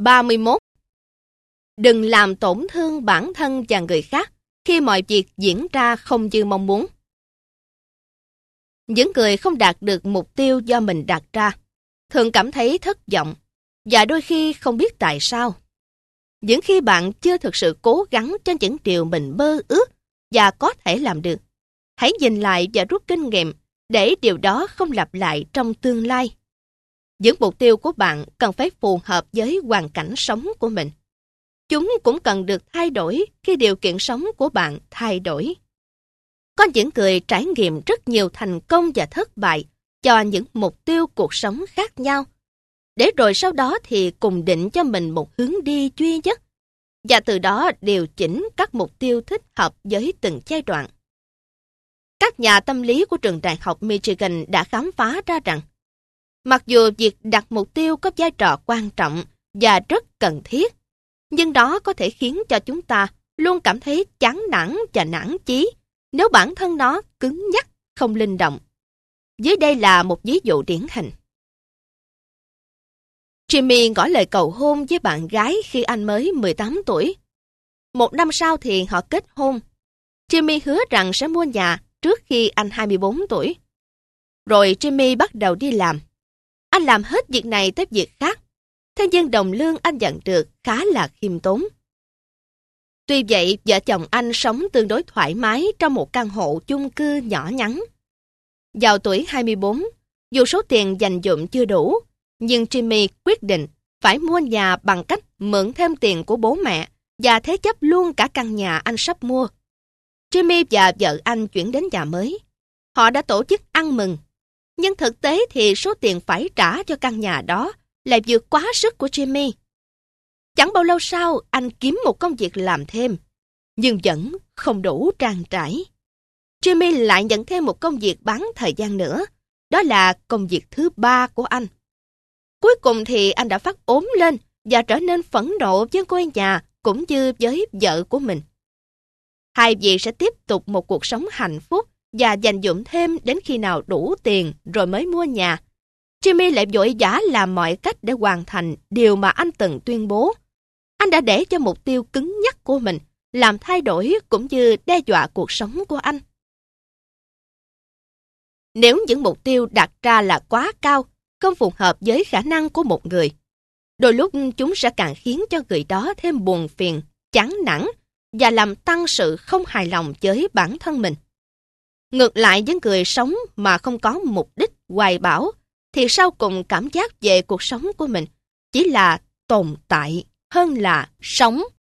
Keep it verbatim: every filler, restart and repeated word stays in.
ba mươi mốt. Đừng làm tổn thương bản thân và người khác khi mọi việc diễn ra không như mong muốn. Những người không đạt được mục tiêu do mình đặt ra thường cảm thấy thất vọng và đôi khi không biết tại sao. Những khi bạn chưa thực sự cố gắng cho những điều mình mơ ước và có thể làm được, hãy nhìn lại và rút kinh nghiệm để điều đó không lặp lại trong tương lai. Những mục tiêu của bạn cần phải phù hợp với hoàn cảnh sống của mình. Chúng cũng cần được thay đổi khi điều kiện sống của bạn thay đổi. Có những người trải nghiệm rất nhiều thành công và thất bại cho những mục tiêu cuộc sống khác nhau, để rồi sau đó thì cùng định cho mình một hướng đi duy nhất, và từ đó điều chỉnh các mục tiêu thích hợp với từng giai đoạn. Các nhà tâm lý của trường đại học Michigan đã khám phá ra rằng, mặc dù việc đặt mục tiêu có vai trò quan trọng và rất cần thiết, nhưng đó có thể khiến cho chúng ta luôn cảm thấy chán nản và nản chí nếu bản thân nó cứng nhắc, không linh động. Dưới đây là một ví dụ điển hình. Jimmy ngỏ lời cầu hôn với bạn gái khi anh mới mười tám tuổi. Một năm sau thì họ kết hôn. Jimmy hứa rằng sẽ mua nhà trước khi anh hai mươi bốn tuổi. Rồi Jimmy bắt đầu đi làm. Anh làm hết việc này tới việc khác. Thế nhưng đồng lương anh nhận được khá là khiêm tốn. Tuy vậy, vợ chồng anh sống tương đối thoải mái trong một căn hộ chung cư nhỏ nhắn. Vào tuổi hai mươi bốn, dù số tiền dành dụm chưa đủ, nhưng Jimmy quyết định phải mua nhà bằng cách mượn thêm tiền của bố mẹ và thế chấp luôn cả căn nhà anh sắp mua. Jimmy và vợ anh chuyển đến nhà mới. Họ đã tổ chức ăn mừng. Nhưng thực tế thì số tiền phải trả cho căn nhà đó lại vượt quá sức của Jimmy. Chẳng bao lâu sau, anh kiếm một công việc làm thêm, nhưng vẫn không đủ trang trải. Jimmy lại nhận thêm một công việc bán thời gian nữa. Đó là công việc thứ ba của anh. Cuối cùng thì anh đã phát ốm lên và trở nên phẫn nộ với ngôi nhà cũng như với vợ của mình. Hai vị sẽ tiếp tục một cuộc sống hạnh phúc và dành dụm thêm đến khi nào đủ tiền rồi mới mua nhà. Jimmy lại vội vã làm mọi cách để hoàn thành điều mà anh từng tuyên bố. Anh đã để cho mục tiêu cứng nhắc của mình làm thay đổi cũng như đe dọa cuộc sống của anh. Nếu những mục tiêu đặt ra là quá cao, không phù hợp với khả năng của một người, đôi lúc chúng sẽ càng khiến cho người đó thêm buồn phiền, chán nản và làm tăng sự không hài lòng với bản thân mình. Ngược lại, với người sống mà không có mục đích hoài bão, thì sau cùng cảm giác về cuộc sống của mình chỉ là tồn tại hơn là sống.